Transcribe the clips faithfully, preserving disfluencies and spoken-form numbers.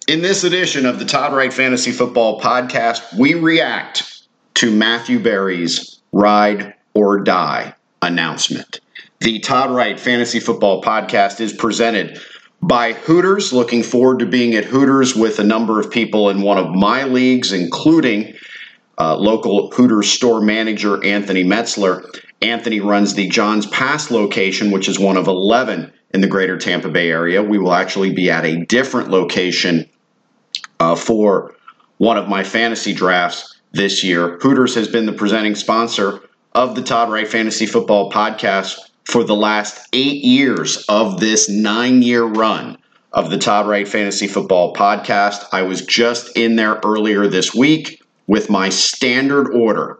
In this edition of the Todd Wright Fantasy Football Podcast, we react to Matthew Berry's Ride or Die announcement. The Todd Wright Fantasy Football Podcast is presented by Hooters. Looking forward to being at Hooters with a number of people in one of my leagues, including uh, local Hooters store manager Anthony Metzler. Anthony runs the Johns Pass location, which is one of eleven in the greater Tampa Bay area. We will actually be at a different location Uh, for one of my fantasy drafts this year. Hooters has been the presenting sponsor of the Todd Wright Fantasy Football Podcast for the last eight years of this nine-year run of the Todd Wright Fantasy Football Podcast. I was just in there earlier this week with my standard order: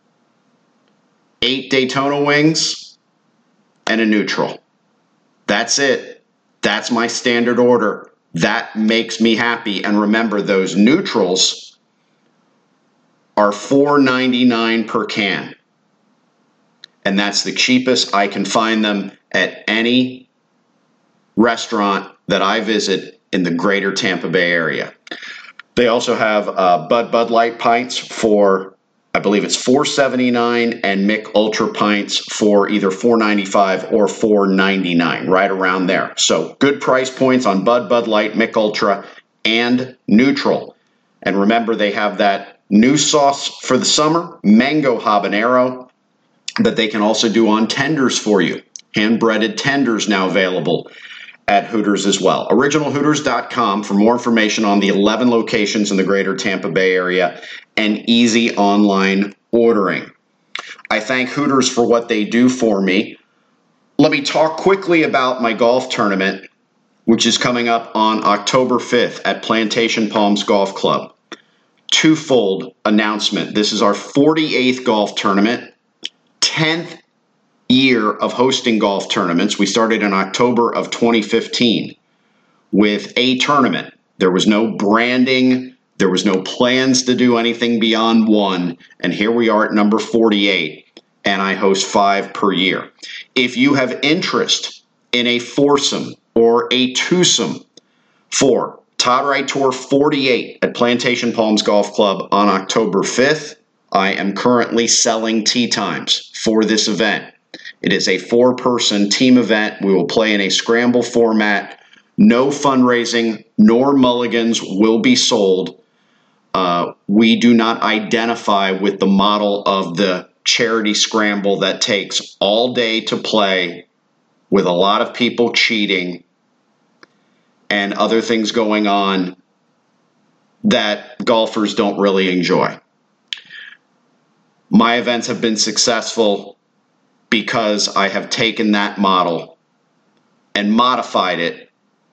eight Daytona wings and a neutral. That's it. That's my standard order. That makes me happy. And remember, those neutrals are four ninety-nine per can. And that's the cheapest I can find them at any restaurant that I visit in the greater Tampa Bay area. They also have uh, Bud Bud Light pints for, I believe it's four seventy-nine, and Mick Ultra pints for either four ninety-five or four ninety-nine, right around there. So good price points on Bud Bud Light, Mick Ultra, and Neutral. And remember, they have that new sauce for the summer, Mango Habanero, that they can also do on tenders for you. Hand-breaded tenders now available at Hooters as well. original hooters dot com for more information on the eleven locations in the greater Tampa Bay area and easy online ordering. I thank Hooters for what they do for me. Let me talk quickly about my golf tournament, which is coming up on October fifth at Plantation Palms Golf Club. Twofold announcement. This is our forty-eighth golf tournament, tenth year of hosting golf tournaments. We started in October of twenty fifteen with a tournament. There was no branding. There was no plans to do anything beyond one. And here we are at number forty-eight, and I host five per year. If you have interest in a foursome or a twosome for Todd Wright Tour forty-eight at Plantation Palms Golf Club on October fifth, I am currently selling tee times for this event. It is a four-person team event. We will play in a scramble format. No fundraising nor mulligans will be sold. Uh, we do not identify with the model of the charity scramble that takes all day to play with a lot of people cheating and other things going on that golfers don't really enjoy. My events have been successful because I have taken that model and modified it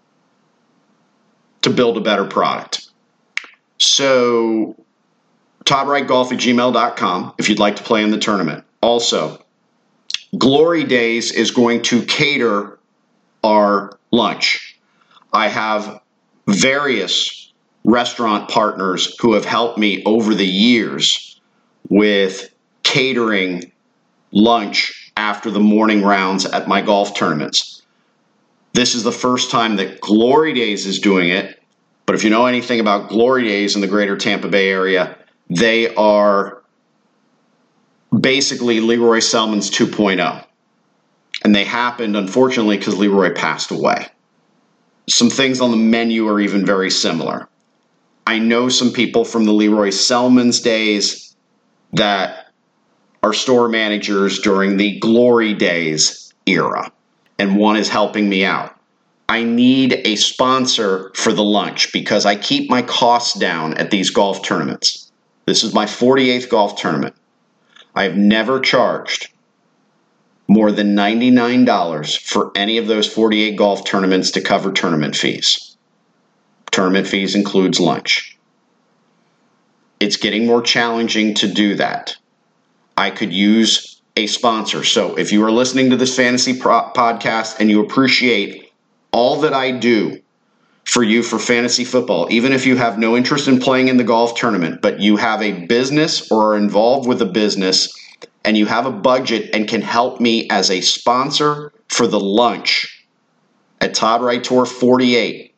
to build a better product. So, todd wright golf at gmail dot com if you'd like to play in the tournament. Also, Glory Days is going to cater our lunch. I have various restaurant partners who have helped me over the years with catering lunch after the morning rounds at my golf tournaments. This is the first time that Glory Days is doing it, but if you know anything about Glory Days in the greater Tampa Bay area, they are basically Leroy Selman's two point oh. And they happened, unfortunately, because Leroy passed away. Some things on the menu are even very similar. I know some people from the Leroy Selman's days that are store managers during the Glory Days era, and one is helping me out. I need a sponsor for the lunch because I keep my costs down at these golf tournaments. This is my forty-eighth golf tournament. I have never charged more than ninety-nine dollars for any of those forty-eight golf tournaments to cover tournament fees. Tournament fees includes lunch. It's getting more challenging to do that. I could use a sponsor. So if you are listening to this fantasy pro- podcast and you appreciate all that I do for you for fantasy football, even if you have no interest in playing in the golf tournament, but you have a business or are involved with a business and you have a budget and can help me as a sponsor for the lunch at Todd Wright Tour forty-eight,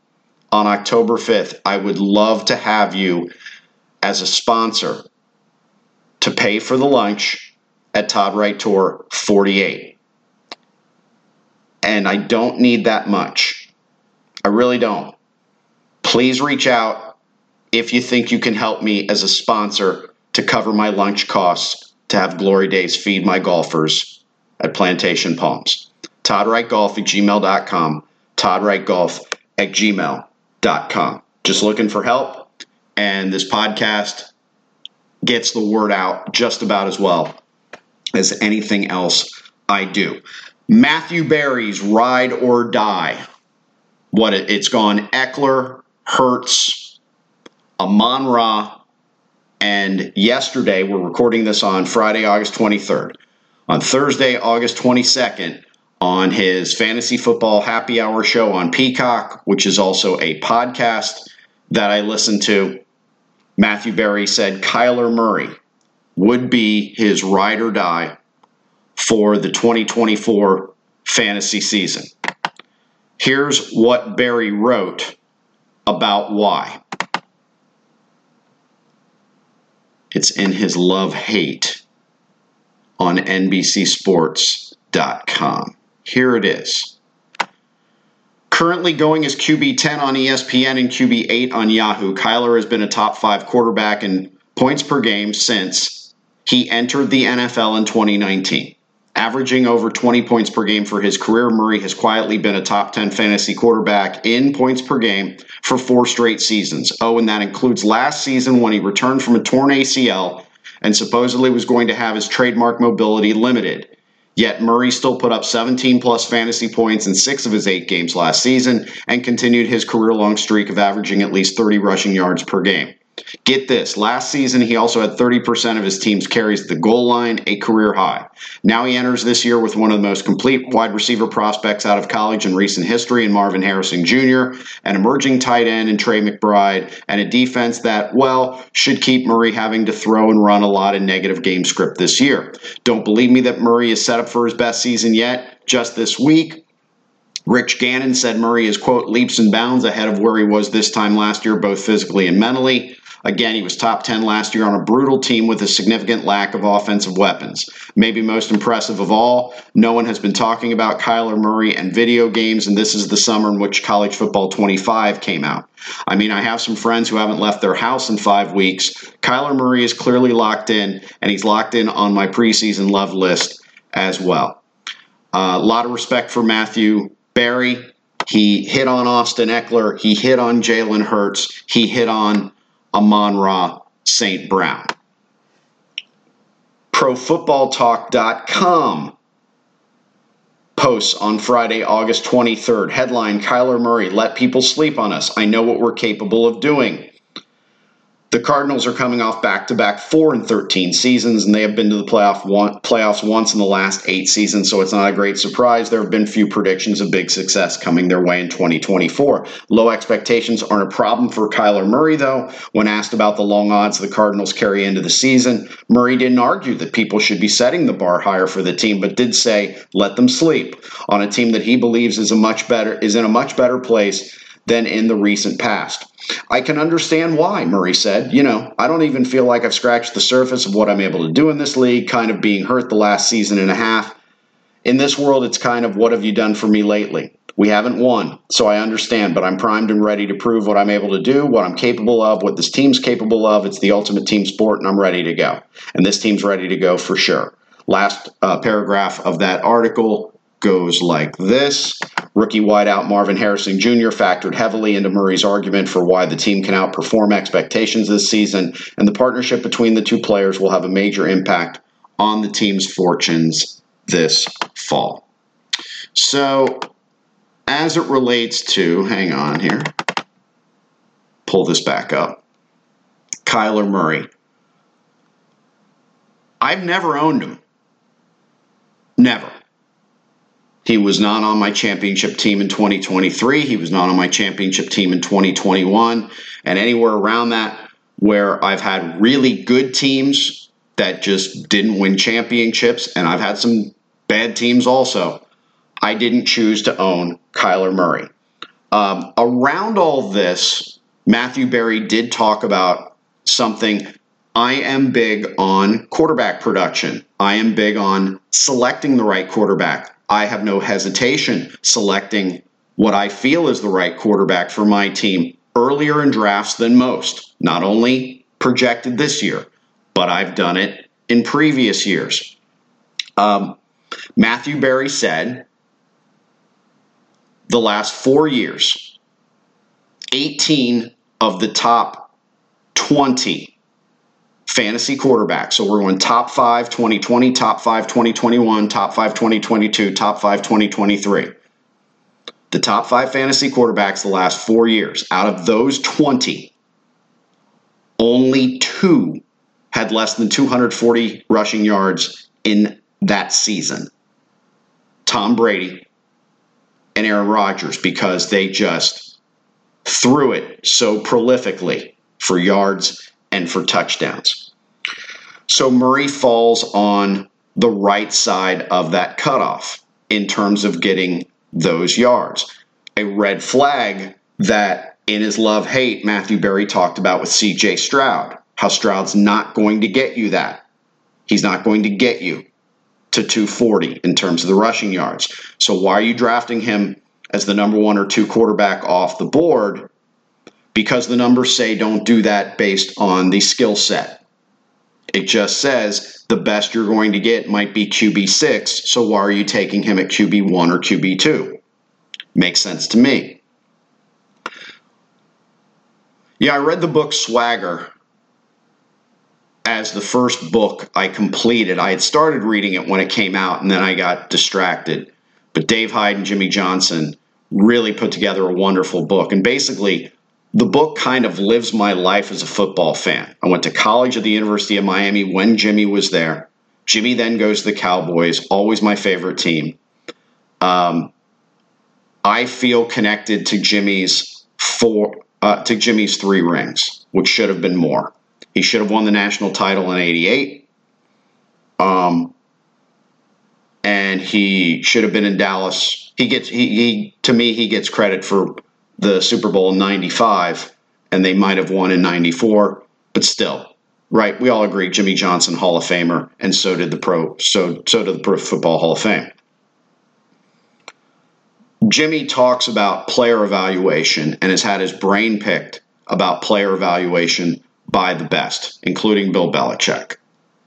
on October fifth, I would love to have you as a sponsor to pay for the lunch at Todd Wright Tour forty-eight. And I don't need that much. I really don't. Please reach out if you think you can help me as a sponsor to cover my lunch costs to have Glory Days feed my golfers at Plantation Palms. Todd Wright Golf at gmail dot com. Todd Wright Golf at gmail dot com. Just looking for help, and this podcast gets the word out just about as well as anything else I do. Matthew Berry's Ride or Die. What it, it's gone Eckler, Hurts, Amon-Ra, and yesterday, we're recording this on Friday, August twenty-third. On Thursday, August twenty-second, on his Fantasy Football Happy Hour show on Peacock, which is also a podcast that I listen to, Matthew Berry said Kyler Murray would be his ride or die for the twenty twenty-four fantasy season. Here's what Berry wrote about why. It's in his love-hate on N B C Sports dot com. Here it is. Currently going as Q B ten on E S P N and Q B eight on Yahoo, Kyler has been a top five quarterback in points per game since he entered the N F L in twenty nineteen. Averaging over twenty points per game for his career, Murray has quietly been a top ten fantasy quarterback in points per game for four straight seasons. Oh, and that includes last season when he returned from a torn A C L and supposedly was going to have his trademark mobility limited. Yet Murray still put up seventeen plus fantasy points in six of his eight games last season and continued his career-long streak of averaging at least thirty rushing yards per game. Get this, last season he also had thirty percent of his team's carries at the goal line, a career high. Now he enters this year with one of the most complete wide receiver prospects out of college in recent history in Marvin Harrison Junior, an emerging tight end in Trey McBride, and a defense that, well, should keep Murray having to throw and run a lot of negative game script this year. Don't believe me that Murray is set up for his best season yet? Just this week, Rich Gannon said Murray is, quote, leaps and bounds ahead of where he was this time last year, both physically and mentally. Again, he was top ten last year on a brutal team with a significant lack of offensive weapons. Maybe most impressive of all, no one has been talking about Kyler Murray and video games, and this is the summer in which College Football twenty-five came out. I mean, I have some friends who haven't left their house in five weeks. Kyler Murray is clearly locked in, and he's locked in on my preseason love list as well. Uh, a lot of respect for Matthew Berry. He hit on Austin Eckler. He hit on Jalen Hurts. He hit on Amon-Ra Saint Brown. Pro Football Talk dot com posts on Friday, August twenty-third. Headline, Kyler Murray, let people sleep on us. I know what we're capable of doing. The Cardinals are coming off back-to-back four and thirteen seasons, and they have been to the playoff one, playoffs once in the last eight seasons, so it's not a great surprise. There have been few predictions of big success coming their way in twenty twenty-four. Low expectations aren't a problem for Kyler Murray, though. When asked about the long odds the Cardinals carry into the season, Murray didn't argue that people should be setting the bar higher for the team, but did say, let them sleep on a team that he believes is a much better is in a much better place than in the recent past. I can understand why, Murray said. You know, I don't even feel like I've scratched the surface of what I'm able to do in this league, kind of being hurt the last season and a half. In this world, it's kind of, what have you done for me lately? We haven't won, so I understand, but I'm primed and ready to prove what I'm able to do, what I'm capable of, what this team's capable of. It's the ultimate team sport, and I'm ready to go. And this team's ready to go for sure. Last uh, paragraph of that article goes like this. Rookie wideout Marvin Harrison Junior factored heavily into Murray's argument for why the team can outperform expectations this season, and the partnership between the two players will have a major impact on the team's fortunes this fall. So, as it relates to, hang on here, pull this back up, Kyler Murray. I've never owned him. Never. He was not on my championship team in twenty twenty-three. He was not on my championship team in twenty twenty-one. And anywhere around that where I've had really good teams that just didn't win championships, and I've had some bad teams also, I didn't choose to own Kyler Murray. Um, around all this, Matthew Berry did talk about something. I am big on quarterback production. I am big on selecting the right quarterback. I have no hesitation selecting what I feel is the right quarterback for my team earlier in drafts than most. Not only projected this year, but I've done it in previous years. Um, Matthew Berry said the last four years, eighteen of the top twenty fantasy quarterbacks. So we're going top five twenty twenty, top five twenty twenty-one, top five twenty twenty-two, top five twenty twenty-three. The top five fantasy quarterbacks the last four years, out of those twenty, only two had less than two hundred forty rushing yards in that season. Tom Brady and Aaron Rodgers, because they just threw it so prolifically for yards and for touchdowns. So Murray falls on the right side of that cutoff in terms of getting those yards. A red flag that in his love-hate, Matthew Berry talked about with C J Stroud, how Stroud's not going to get you that. He's not going to get you to two forty in terms of the rushing yards. So why are you drafting him as the number one or two quarterback off the board? Because the numbers say don't do that based on the skill set. It just says the best you're going to get might be Q B six, so why are you taking him at Q B one or Q B two? Makes sense to me. Yeah, I read the book Swagger as the first book I completed. I had started reading it when it came out, and then I got distracted. But Dave Hyde and Jimmy Johnson really put together a wonderful book. And basically, the book kind of lives my life as a football fan. I went to college at the University of Miami when Jimmy was there. Jimmy then goes to the Cowboys, always my favorite team. Um, I feel connected to Jimmy's four, uh, to Jimmy's three rings, which should have been more. He should have won the national title in eighty-eight. Um, and he should have been in Dallas. He gets he, he to me he gets credit for the Super Bowl in ninety-five, and they might have won in ninety-four, but still, right? We all agree Jimmy Johnson, Hall of Famer, and so did the Pro so so did the Pro Football Hall of Fame. Jimmy talks about player evaluation and has had his brain picked about player evaluation by the best, including Bill Belichick.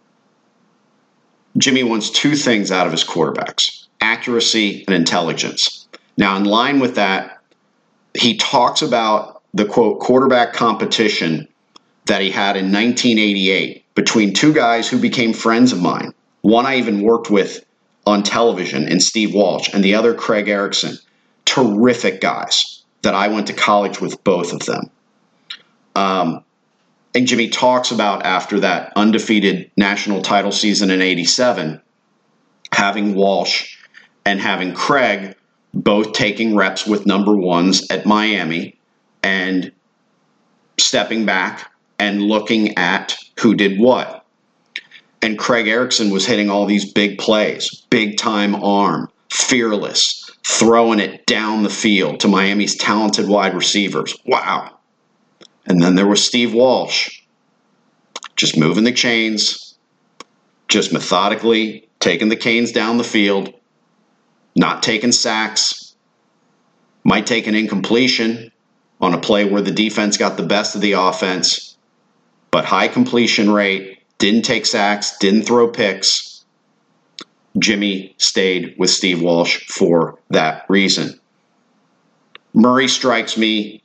Jimmy wants two things out of his quarterbacks: accuracy and intelligence. Now, in line with that, he talks about the, quote, quarterback competition that he had in nineteen eighty-eight between two guys who became friends of mine. One I even worked with on television, in Steve Walsh, and the other, Craig Erickson. Terrific guys that I went to college with, both of them. Um, and Jimmy talks about, after that undefeated national title season in eighty-seven, having Walsh and having Craig both taking reps with number ones at Miami and stepping back and looking at who did what. And Craig Erickson was hitting all these big plays, big time arm, fearless, throwing it down the field to Miami's talented wide receivers. Wow. And then there was Steve Walsh, just moving the chains, just methodically taking the canes down the field, not taking sacks, might take an incompletion on a play where the defense got the best of the offense, but high completion rate, didn't take sacks, didn't throw picks. Jimmy stayed with Steve Walsh for that reason. Murray strikes me.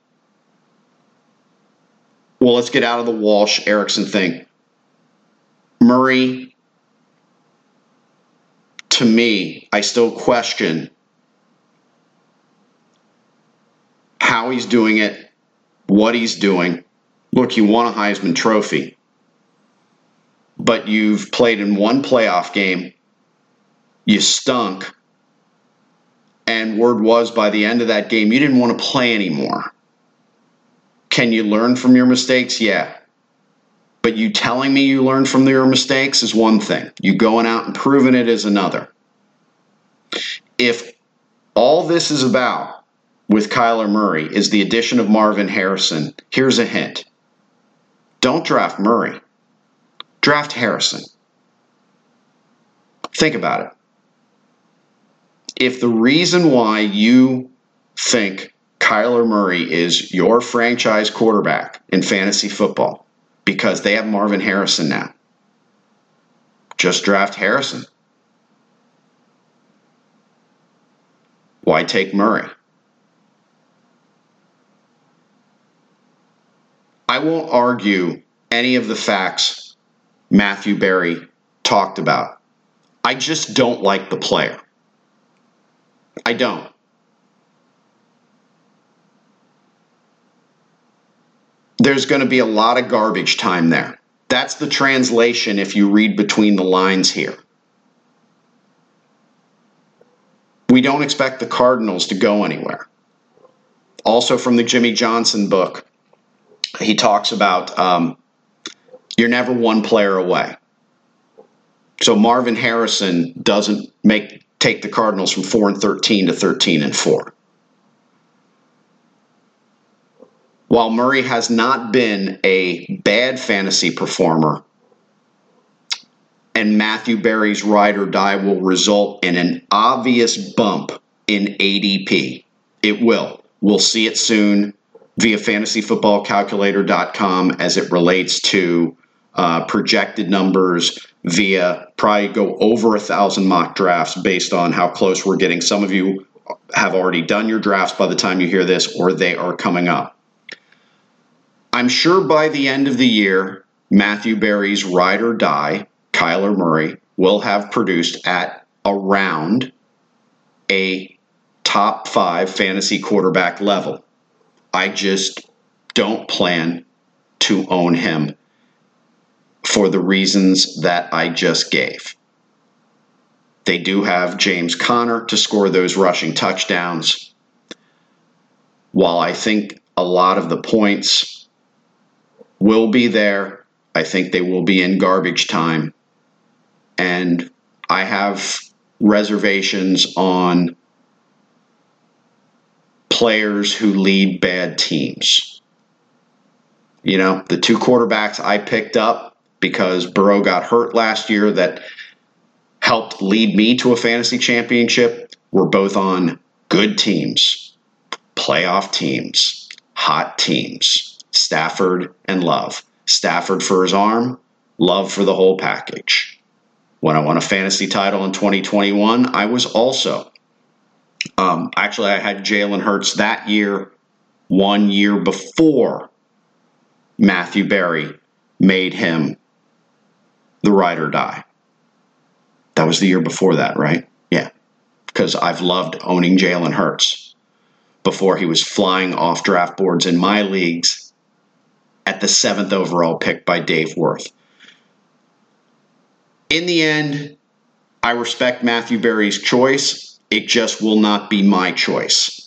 Well, let's get out of the Walsh-Erickson thing. Murray, to me, I still question how he's doing it, what he's doing. Look, you won a Heisman Trophy, but you've played in one playoff game. You stunk. And word was, by the end of that game, you didn't want to play anymore. Can you learn from your mistakes? Yeah. But you telling me you learned from your mistakes is one thing. You going out and proving it is another. If all this is about with Kyler Murray is the addition of Marvin Harrison. Here's a hint. Don't draft Murray. Draft Harrison. Think about it. If the reason why you think Kyler Murray is your franchise quarterback in fantasy football because they have Marvin Harrison now, just draft Harrison. Why take Murray? I won't argue any of the facts Matthew Berry talked about. I just don't like the player. I don't. There's going to be a lot of garbage time there. That's the translation if you read between the lines here. We don't expect the Cardinals to go anywhere. Also from the Jimmy Johnson book, he talks about um, you're never one player away. So Marvin Harrison doesn't make take the Cardinals from four and thirteen to thirteen and four. While Murray has not been a bad fantasy performer, and Matthew Berry's ride or die will result in an obvious bump in A D P. It will. We'll see it soon via fantasy football calculator dot com as it relates to uh, projected numbers via probably go over a thousand mock drafts based on how close we're getting. Some of you have already done your drafts by the time you hear this, or they are coming up. I'm sure by the end of the year, Matthew Berry's ride or die, Kyler Murray, will have produced at around a top five fantasy quarterback level. I just don't plan to own him for the reasons that I just gave. They do have James Conner to score those rushing touchdowns. While I think a lot of the points will be there, I think they will be in garbage time. And I have reservations on players who lead bad teams. You know, the two quarterbacks I picked up because Burrow got hurt last year that helped lead me to a fantasy championship were both on good teams, playoff teams, hot teams, Stafford and Love. Stafford for his arm, Love for the whole package. When I won a fantasy title in twenty twenty-one, I was also, um, actually I had Jalen Hurts that year, one year before Matthew Berry made him the ride or die. That was the year before that, right? Yeah, because I've loved owning Jalen Hurts before he was flying off draft boards in my leagues at the seventh overall pick by Dave Worth. In the end, I respect Matthew Berry's choice. It just will not be my choice.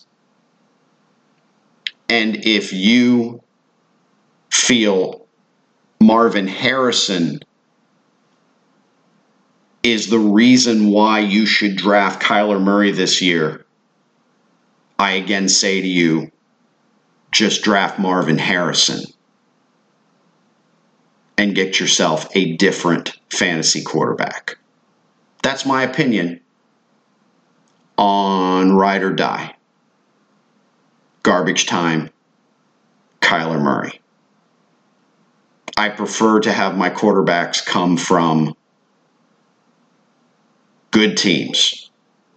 And if you feel Marvin Harrison is the reason why you should draft Kyler Murray this year, I again say to you, just draft Marvin Harrison and get yourself a different fantasy quarterback. That's my opinion on ride or die. Garbage time, Kyler Murray. I prefer to have my quarterbacks come from good teams.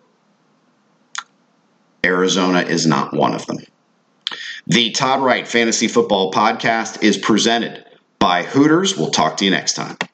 Arizona is not one of them. The Todd Wright Fantasy Football Podcast is presented by Hooters. We'll talk to you next time.